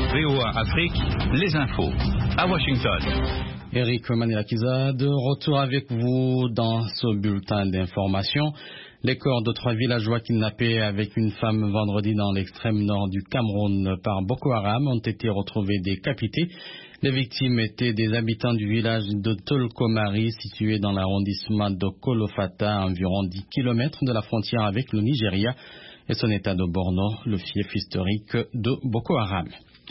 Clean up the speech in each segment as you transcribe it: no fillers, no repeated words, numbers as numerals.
VOA Afrique, les infos. À Washington. Eric Manelakiza, de retour avec vous dans ce bulletin d'information. Les corps de 3 villageois kidnappés avec une femme vendredi dans l'extrême nord du Cameroun par Boko Haram ont été retrouvés décapités. Les victimes étaient des habitants du village de Tolkomari, situé dans l'arrondissement de Kolofata, à environ 10 km de la frontière avec le Nigeria, et son état de Borno, le fief historique de Boko Haram.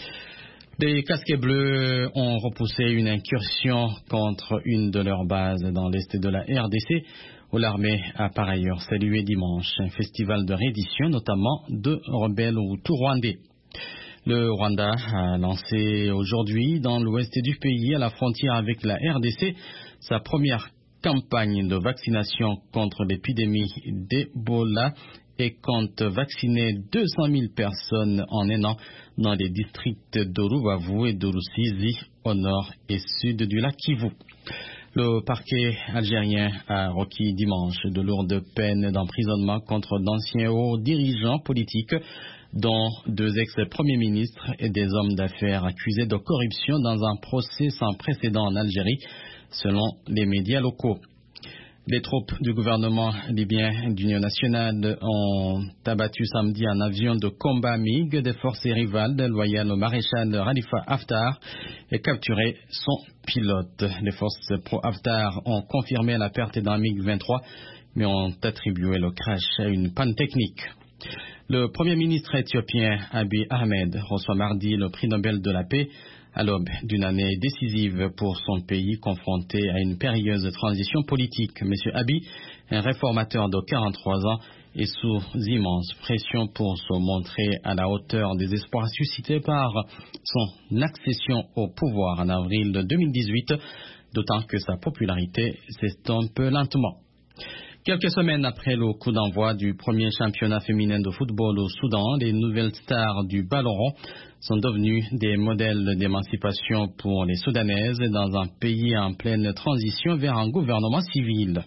Des casquets bleus ont repoussé une incursion contre une de leurs bases dans l'est de la RDC, où l'armée a par ailleurs salué dimanche un festival de reddition, notamment de rebelles Hutu-Rwandais. Le Rwanda a lancé aujourd'hui dans l'ouest du pays, à la frontière avec la RDC, sa première campagne de vaccination contre l'épidémie d'Ebola et compte vacciner 200 000 personnes en un an dans les districts de Rubavu et de Rusizi au nord et sud du lac Kivu. Le parquet algérien a requis dimanche de lourdes peines d'emprisonnement contre d'anciens hauts dirigeants politiques, dont 2 ex-premiers ministres et des hommes d'affaires accusés de corruption dans un procès sans précédent en Algérie, selon les médias locaux. Les troupes du gouvernement libyen d'Union nationale ont abattu samedi un avion de combat MiG des forces rivales loyales au maréchal Khalifa Haftar et capturé son pilote. Les forces pro-Haftar ont confirmé la perte d'un MiG-23, mais ont attribué le crash à une panne technique. Le Premier ministre éthiopien Abiy Ahmed reçoit mardi le prix Nobel de la paix à l'aube d'une année décisive pour son pays confronté à une périlleuse transition politique. Monsieur Abiy, un réformateur de 43 ans, est sous immense pression pour se montrer à la hauteur des espoirs suscités par son accession au pouvoir en avril 2018, d'autant que sa popularité s'estompe lentement. Quelques semaines après le coup d'envoi du premier championnat féminin de football au Soudan, les nouvelles stars du ballon rond sont devenues des modèles d'émancipation pour les Soudanaises dans un pays en pleine transition vers un gouvernement civil.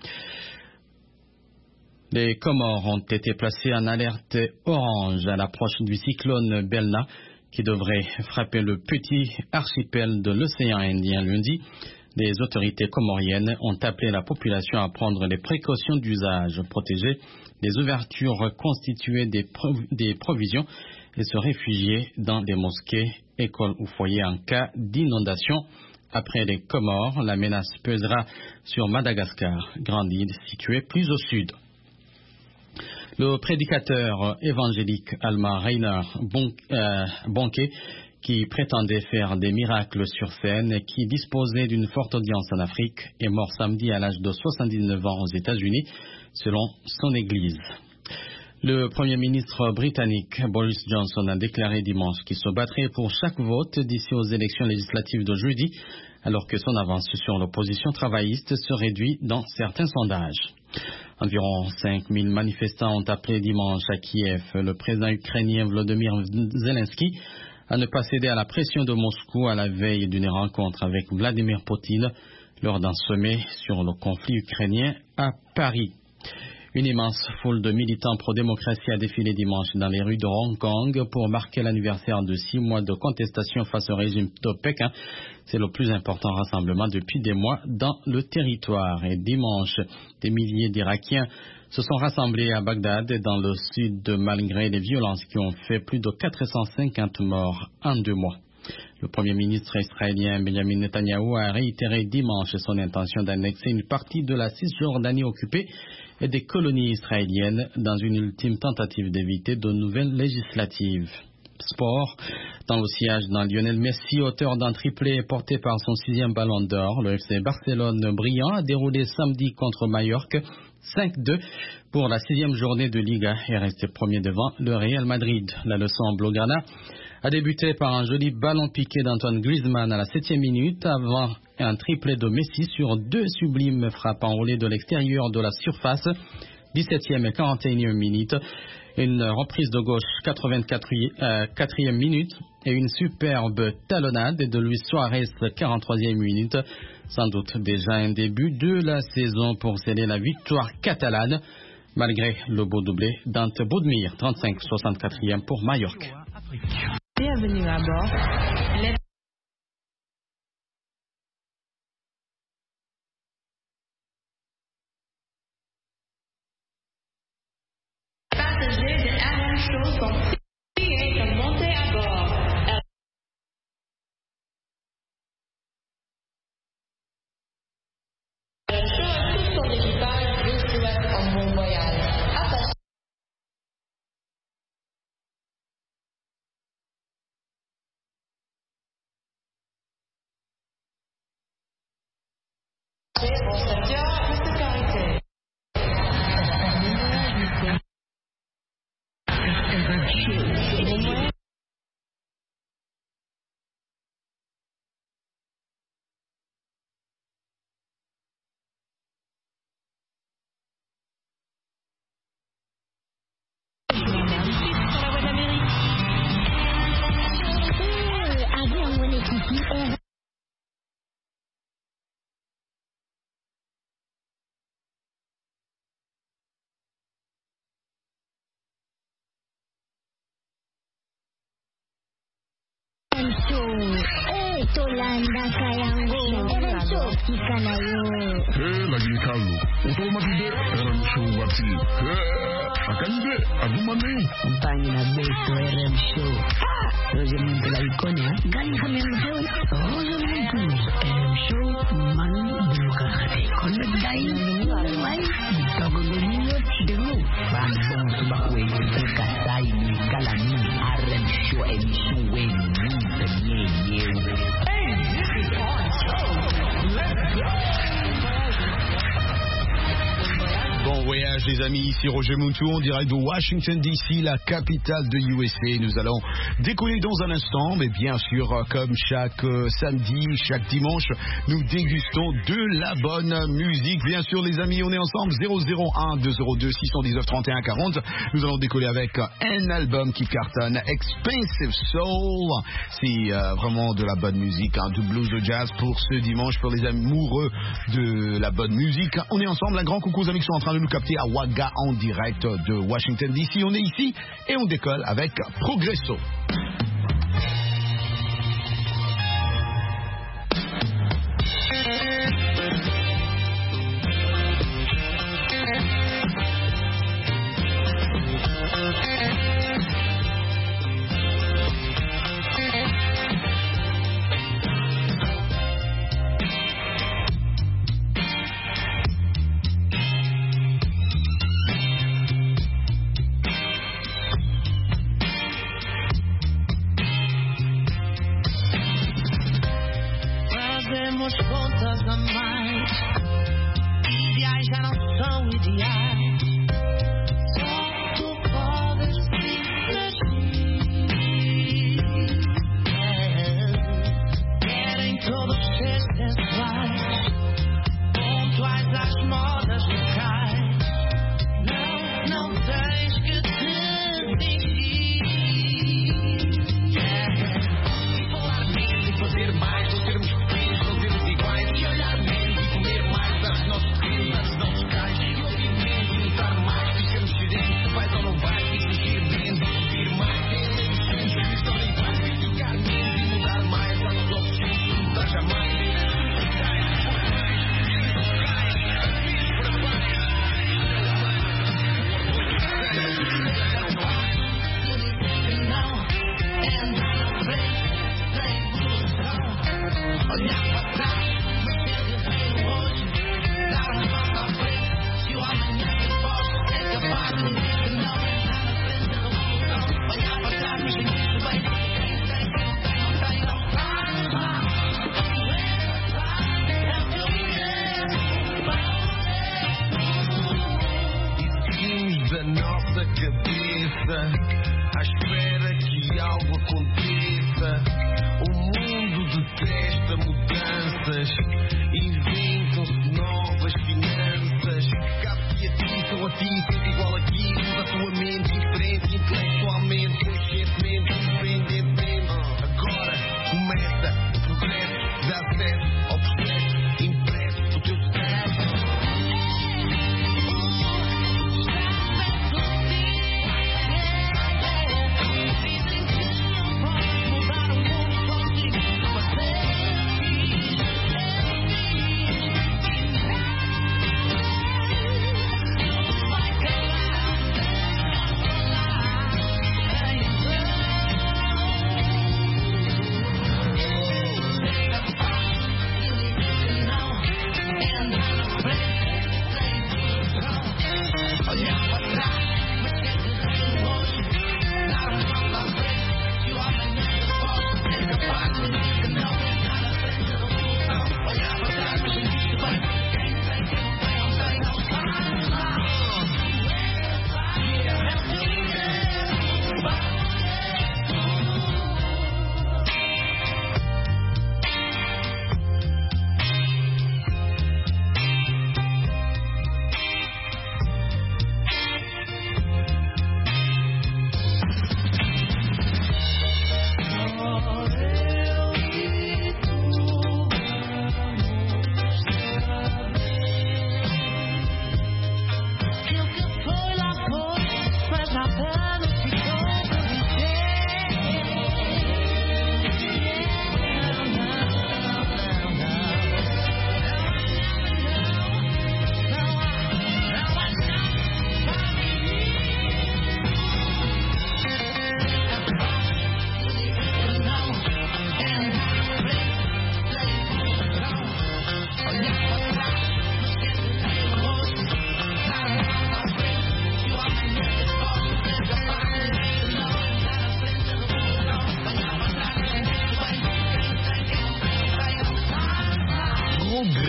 Les Comores ont été placés en alerte orange à l'approche du cyclone Belna qui devrait frapper le petit archipel de l'océan Indien lundi. Les autorités comoriennes ont appelé la population à prendre les précautions d'usage, protéger les ouvertures constituées des provisions et se réfugier dans des mosquées, écoles ou foyers en cas d'inondation. Après les Comores, la menace pèsera sur Madagascar, grande île située plus au sud. Le prédicateur évangélique allemand Rainer Bonke, qui prétendait faire des miracles sur scène et qui disposait d'une forte audience en Afrique, est mort samedi à l'âge de 79 ans aux États-Unis, selon son église. Le Premier ministre britannique Boris Johnson a déclaré dimanche qu'il se battrait pour chaque vote d'ici aux élections législatives de jeudi, alors que son avance sur l'opposition travailliste se réduit dans certains sondages. Environ 5 000 manifestants ont appelé dimanche à Kiev le président ukrainien Volodymyr Zelensky à ne pas céder à la pression de Moscou à la veille d'une rencontre avec Vladimir Poutine lors d'un sommet sur le conflit ukrainien à Paris. Une immense foule de militants pro-démocratie a défilé dimanche dans les rues de Hong Kong pour marquer l'anniversaire de 6 mois de contestation face au régime de Pékin. C'est le plus important rassemblement depuis des mois dans le territoire. Et dimanche, des milliers d'Irakiens se sont rassemblés à Bagdad, dans le sud, malgré les violences qui ont fait plus de 450 morts en 2 mois. Le Premier ministre israélien Benjamin Netanyahou a réitéré dimanche son intention d'annexer une partie de la Cisjordanie occupée et des colonies israéliennes dans une ultime tentative d'éviter de nouvelles législatives. Sport, dans le sillage d'un Lionel Messi, auteur d'un triplé porté par son 6e ballon d'or, le FC Barcelone brillant a déroulé samedi contre Majorque 5-2 pour la 6e journée de Liga et resté premier devant le Real Madrid. La leçon blaugrana a débuté par un joli ballon piqué d'Antoine Griezmann à la 7e minute avant un triplé de Messi sur 2 sublimes frappes enroulées de l'extérieur de la surface, 17e et 41e minute. Une reprise de gauche 84e minute et une superbe talonnade de Luis Suarez 43e minute. Sans doute déjà un début de la saison pour sceller la victoire catalane, malgré le beau doublé d'Ante Boudmir, 35-64e pour Majorque. Bienvenue à bord. Les passagers de RM Show sont priés de monter à bord. RM Show et tout son équipage vous souhaitent un bon voyage. Attachez vos ceintures de sécurité. Tolanda kayangu Erencho kika na yo lagi kalu utomati Erencho wati akande agumane mpangi na beto Erencho roje muntu la ikonia gani kame mzeo roje muntu Erencho manu buka kare kone dai wai togo niyo tidemu bana msubaku wewe kasai ni kala ni Erencho emission we ni Bon voyage les amis, ici Roger Muntou en direct de Washington DC, la capitale de USA. Nous allons décoller dans un instant, mais bien sûr comme chaque samedi, chaque dimanche, nous dégustons de la bonne musique. Bien sûr les amis, on est ensemble 001 202 619 31 40. Nous allons décoller avec un album qui cartonne, Expensive Soul. C'est vraiment de la bonne musique, du blues, de jazz pour ce dimanche, pour les amoureux de la bonne musique. On est ensemble, un grand coucou aux amis qui sont en train de nous capter à Wagga en direct de Washington DC. On est ici et on décolle avec Progresso. Fazemos contas a mais e viajar não são ideais. Só tu podes divertir. Querem todos ser sensuais, pontuais às modas locais. Não tens que te fingir. E falar menos e fazer mais, não sermos pequenos, não sermos iguais. E olhar menos e comer mais das nossas crianças, dos nossos cais. E ouvir menos e notar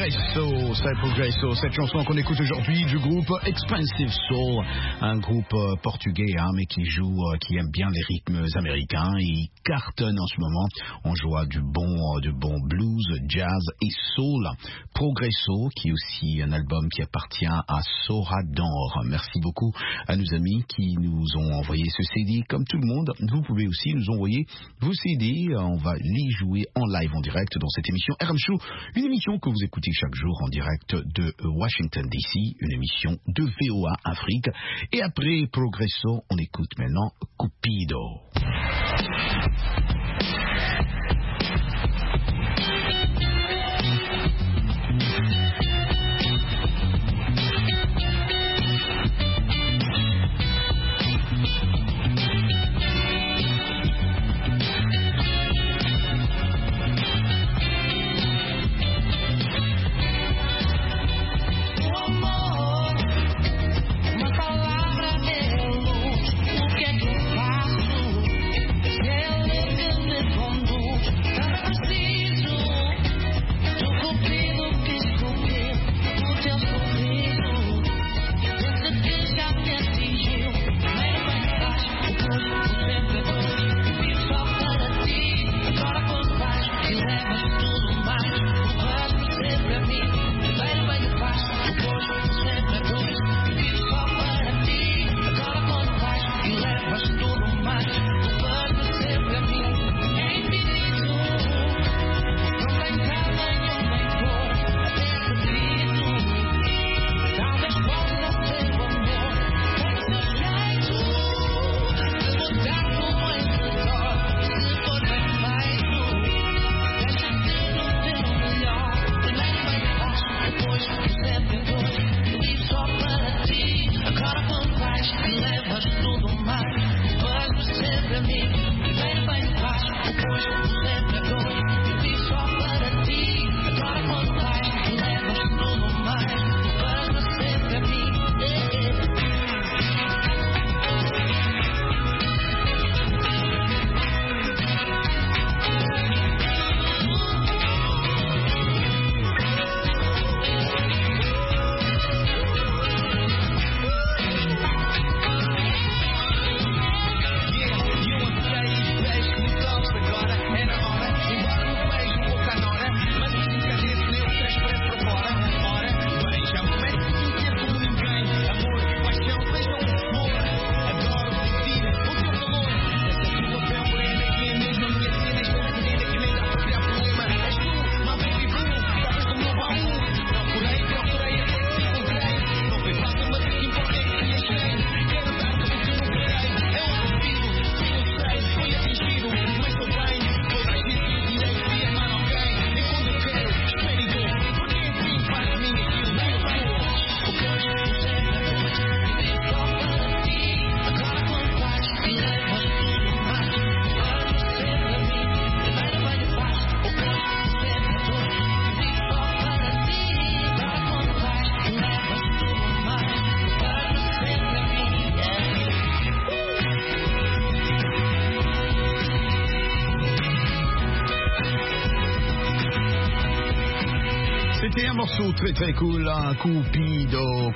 Progresso, c'est Progresso, cette chanson qu'on écoute aujourd'hui du groupe Expensive Soul, un groupe portugais mais qui aime bien les rythmes américains et il cartonne en ce moment. On joue du bon blues, jazz et soul. Progresso, qui est aussi un album qui appartient à Sorador. Merci beaucoup à nos amis qui nous ont envoyé ce CD. Comme tout le monde, vous pouvez aussi nous envoyer vos CD. On va les jouer en live, en direct dans cette émission RM Show, une émission que vous écoutez chaque jour en direct de Washington DC, une émission de VOA Afrique. Et après Progresso, on écoute maintenant Cupido. C'était un morceau très très cool, un Cupido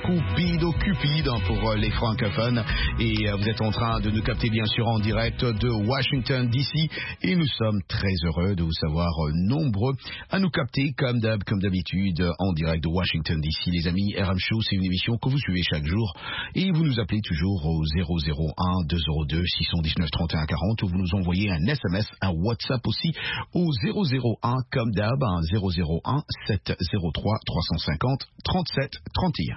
pour les francophones. Et vous êtes en train de nous capter bien sûr en direct de Washington DC. Et nous sommes très heureux de vous savoir nombreux à nous capter comme d'habitude en direct de Washington DC. Les amis, RM Show, c'est une émission que vous suivez chaque jour. Et vous nous appelez toujours au 001 202 619 31 40 ou vous nous envoyez un SMS, un WhatsApp aussi au 001 comme d'hab, 001 703 350 37 31.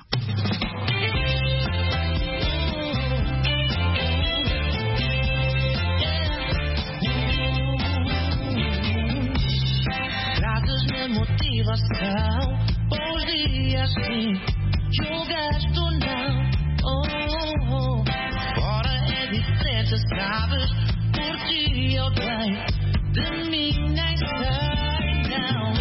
Trazes-me motivação, bons dias sim, julgaste ou não, Ora é diferente, sabes, por ti eu bem, de mim nem sei, não.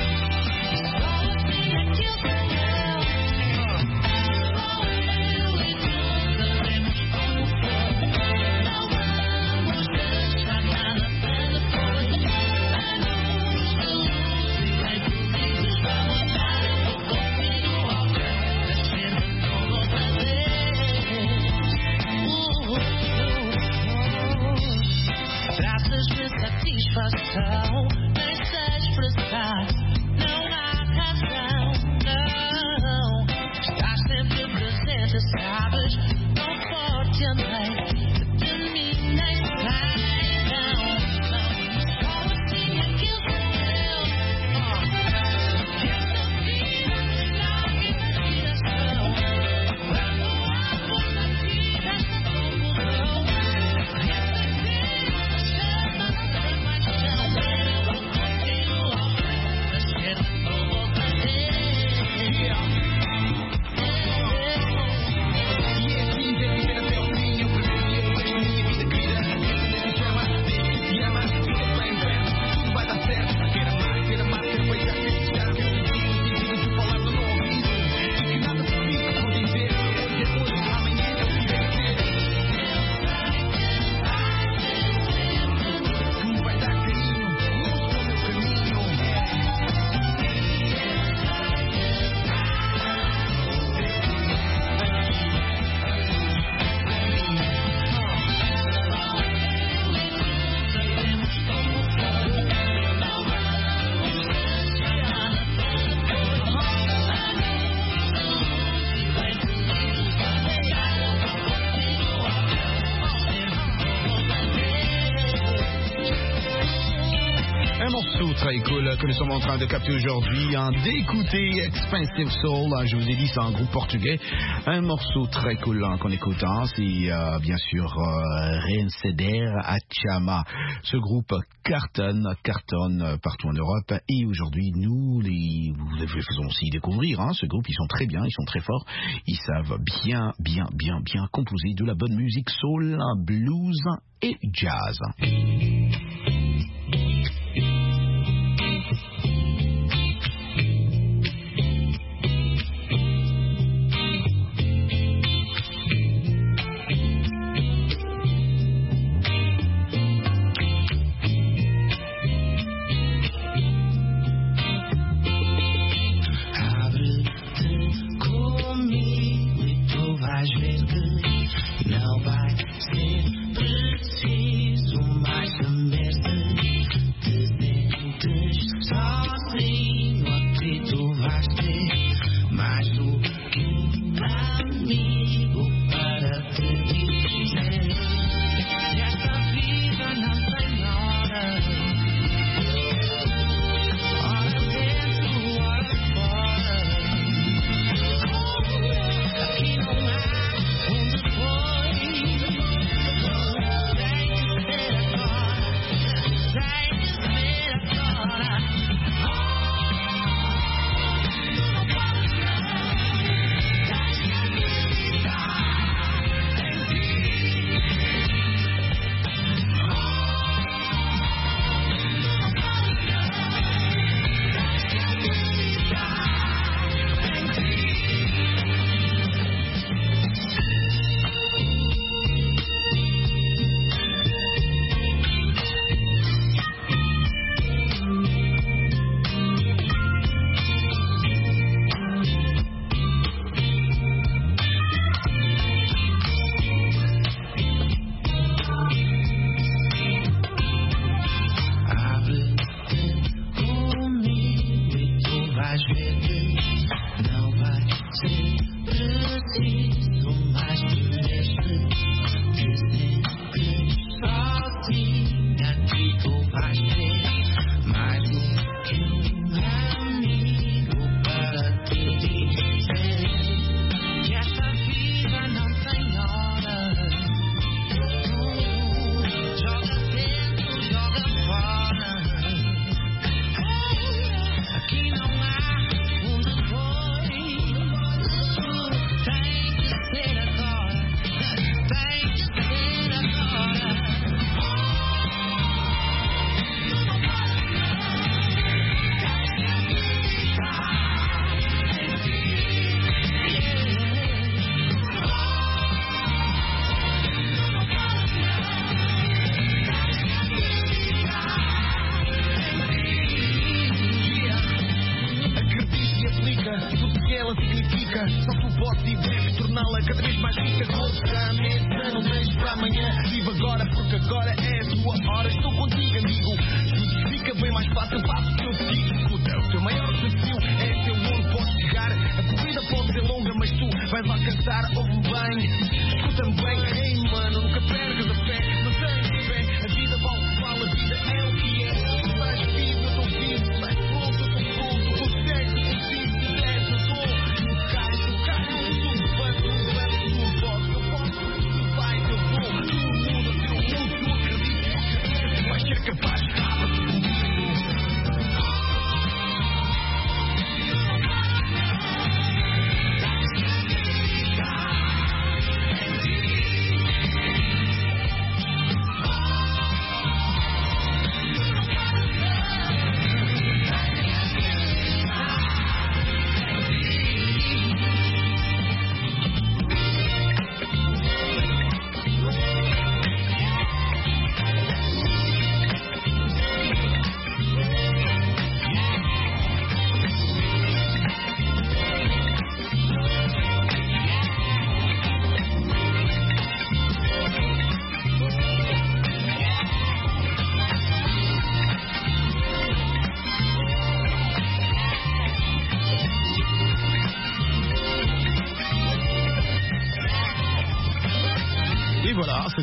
Un morceau très cool que nous sommes en train de capter aujourd'hui, d'écouter Expensive Soul, je vous ai dit c'est un groupe portugais, un morceau très cool qu'on écoute, c'est bien sûr Reinceder Achama. Ce groupe cartonne partout en Europe et aujourd'hui nous les faisons aussi découvrir ce groupe. Ils sont très bien, ils sont très forts, ils savent bien composer de la bonne musique soul, blues et jazz.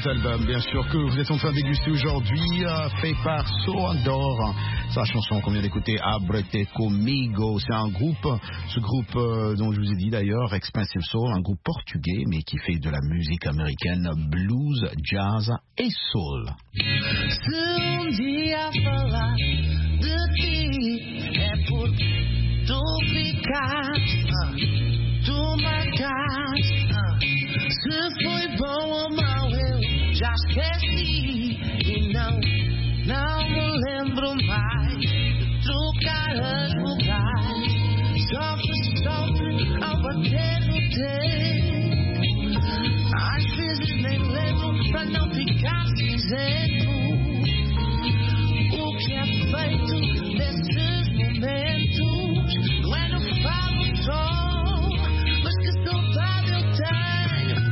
Cet album, bien sûr, que vous êtes en train de déguster aujourd'hui, fait par Soandor. Sa chanson qu'on vient d'écouter, Abrete Comigo, c'est un groupe, ce groupe dont je vous ai dit d'ailleurs, Expensive Soul, un groupe portugais, mais qui fait de la musique américaine, blues, jazz et soul. Se dia falar de ti é porque tu ficaste, tu marcaste. Se foi bom ou mau eu já esqueci e não me lembro mais de trocar as vogais. Sofre ao bater no tempo. Às vezes nem lembro para não ficar cinzento. O que é feito desses momentos não é no falo só, mas que saudade eu tenho.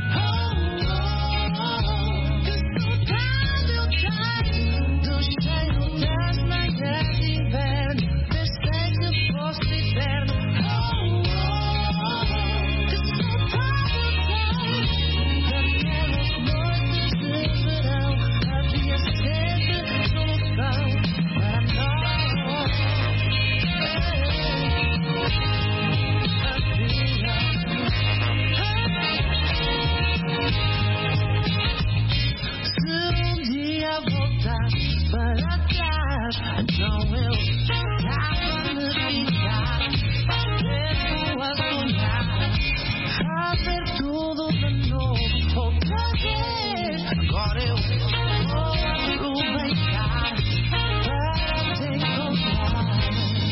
Que saudade eu tenho do cheiro das manhãs de inverno. Pensei que fosse eterno. Que saudade eu tenho daquelas noites de verão. Havia sempre solução para nós. Se um dia voltasse para trás, então eu ficava me ficar, tempo a sonhar, a ver tudo de novo outra vez. Agora eu vou aproveitar para te encontrar.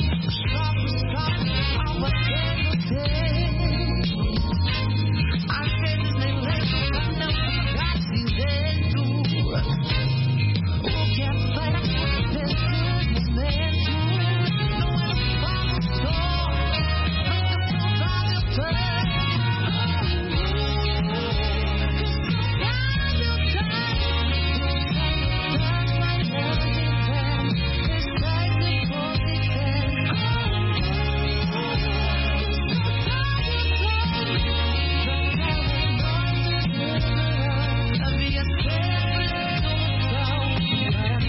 Stop ao bater no tempo. Às vezes nem lembro para não ficar cinzento. O que é feito desses momentos não é um falo só, mas que saudade eu tenho. Que saudade eu tenho das manhãs de inverno. Pensei que fosse eterno. Havia sempre solução para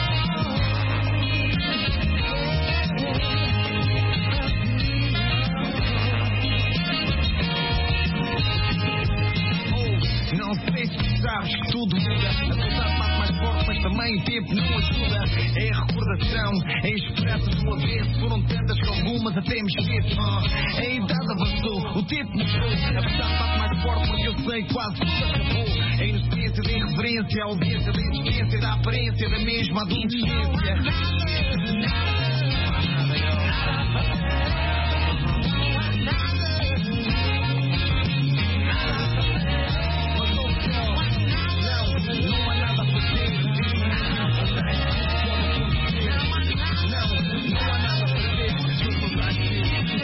Não sei se sabes que tudo muda. A saudade bate mais forte, mas também o tempo não ajuda. É a recordação, é esperança de uma vez. Foram tantas que algumas até me esqueço. A idade avançou, o tempo mudou. A saudade bate mais forte porque eu sei quase tudo acabou. A inocência da irreverência, a ausência da existência, da aparência da mesma adolescência. Não há nada a fazer. Não há nada a fazer.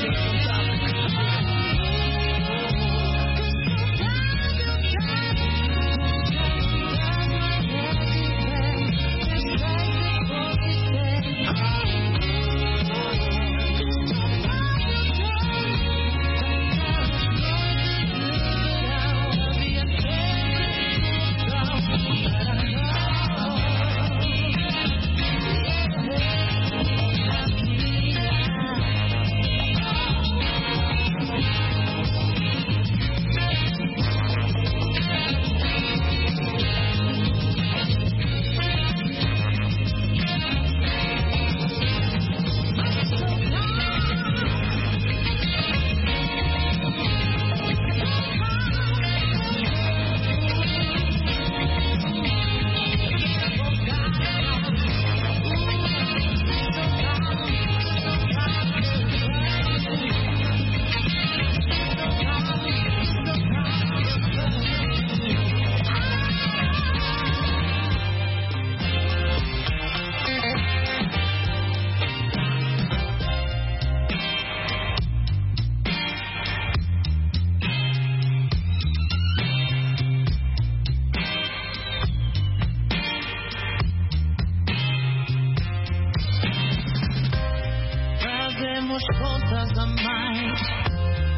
fazemos contas a mais.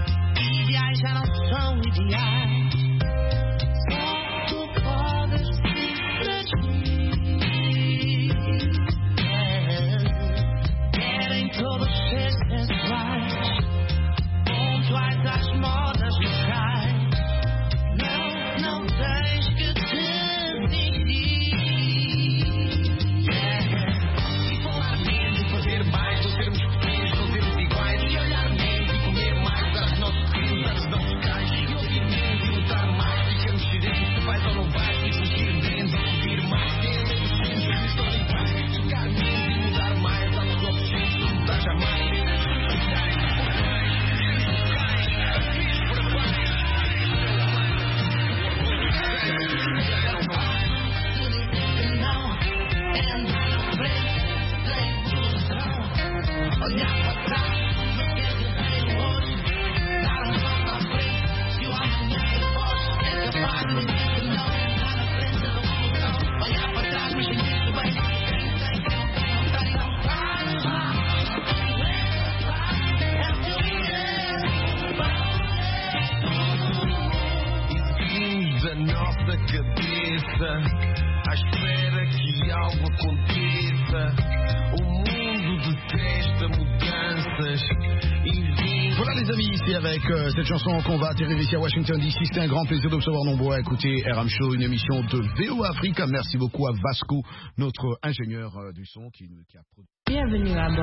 Ideais já não são ideais. Só tu podes olhar para trás, não quer dizer o hoje, dar um passo à frente, se o amanhã é voz, é capaz de dizer que não, está na frente da revolução, olhar para trás, mas sem isso bem, não da nossa cabeça, à espera que algo aconteça. O mundo detesta mudanças e vinga. Voilà les amis, ici avec cette chanson qu'on va atterrir ici à Washington DC. C'était un grand plaisir de vous savoir nombreux à écouter RM Show, une émission de VOA Africa. Merci beaucoup à Vasco, notre ingénieur du son qui a produit. Bienvenue à bord.